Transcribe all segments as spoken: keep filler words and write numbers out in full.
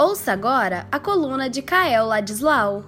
Ouça agora a coluna de Kael Ladislau.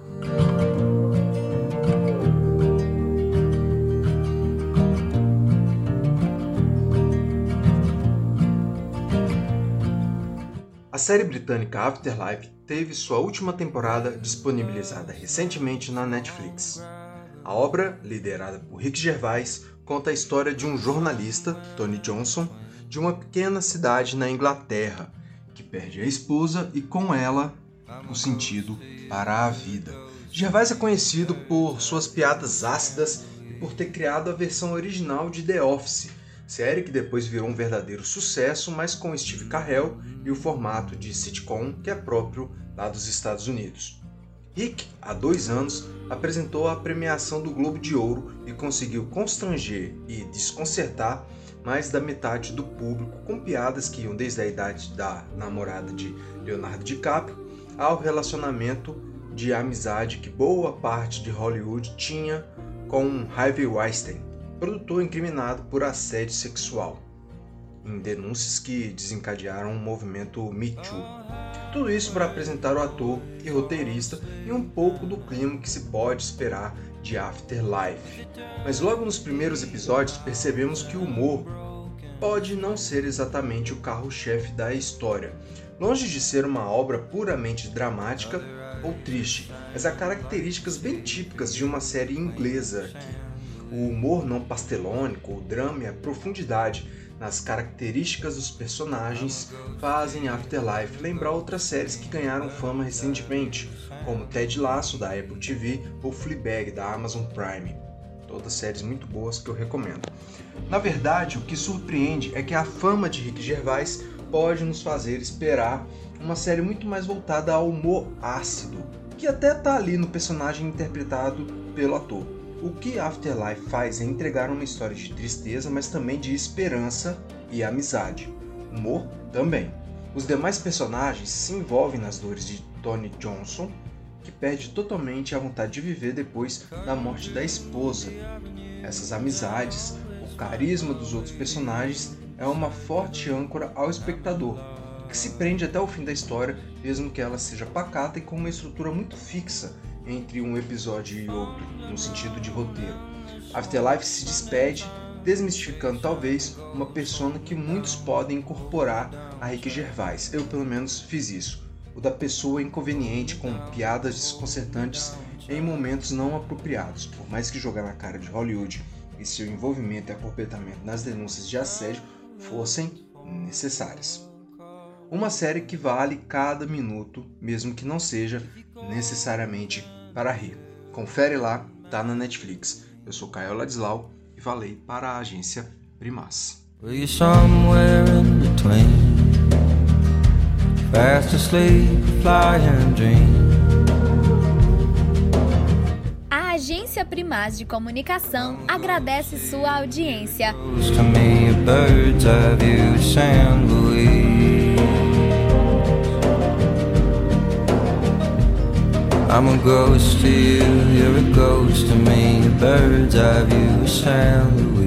A série britânica Afterlife teve sua última temporada disponibilizada recentemente na Netflix. A obra, liderada por Rick Gervais, conta a história de um jornalista, Tony Johnson, de uma pequena cidade na Inglaterra, que perde a esposa e, com ela, o sentido para a vida. Gervais é conhecido por suas piadas ácidas e por ter criado a versão original de The Office, série que depois virou um verdadeiro sucesso, mas com Steve Carell e o formato de sitcom que é próprio lá dos Estados Unidos. Rick, há dois anos, apresentou a premiação do Globo de Ouro e conseguiu constranger e desconcertar mais da metade do público com piadas que iam desde a idade da namorada de Leonardo DiCaprio ao relacionamento de amizade que boa parte de Hollywood tinha com Harvey Weinstein, produtor incriminado por assédio sexual, em denúncias que desencadearam o movimento Me Too. Tudo isso para apresentar o ator e roteirista e um pouco do clima que se pode esperar de Afterlife. Mas logo nos primeiros episódios percebemos que o humor pode não ser exatamente o carro-chefe da história. Longe de ser uma obra puramente dramática ou triste, mas há características bem típicas de uma série inglesa aqui. O humor não pastelônico, o drama e a profundidade nas características dos personagens fazem Afterlife lembrar outras séries que ganharam fama recentemente, como Ted Lasso, da Apple T V, ou Fleabag, da Amazon Prime. Todas séries muito boas que eu recomendo. Na verdade, o que surpreende é que a fama de Rick Gervais pode nos fazer esperar uma série muito mais voltada ao humor ácido, que até está ali no personagem interpretado pelo ator. O que Afterlife faz é entregar uma história de tristeza, mas também de esperança e amizade. Humor também. Os demais personagens se envolvem nas dores de Tony Johnson, que perde totalmente a vontade de viver depois da morte da esposa. Essas amizades, o carisma dos outros personagens é uma forte âncora ao espectador, que se prende até o fim da história, mesmo que ela seja pacata e com uma estrutura muito fixa entre um episódio e outro, no sentido de roteiro. Afterlife se despede, desmistificando talvez uma persona que muitos podem incorporar a Rick Gervais. Eu pelo menos fiz isso. O da pessoa inconveniente com piadas desconcertantes em momentos não apropriados, por mais que jogar na cara de Hollywood e seu envolvimento e acompanhamento nas denúncias de assédio fossem necessárias. Uma série que vale cada minuto, mesmo que não seja necessariamente para rir. Confere lá, tá na Netflix. Eu sou Kael Ladislau e falei para a agência Primaz. A agência Primaz de Comunicação agradece sua audiência. I'm a ghost to you, you're a ghost to me, a bird's eye view of Saint Louis.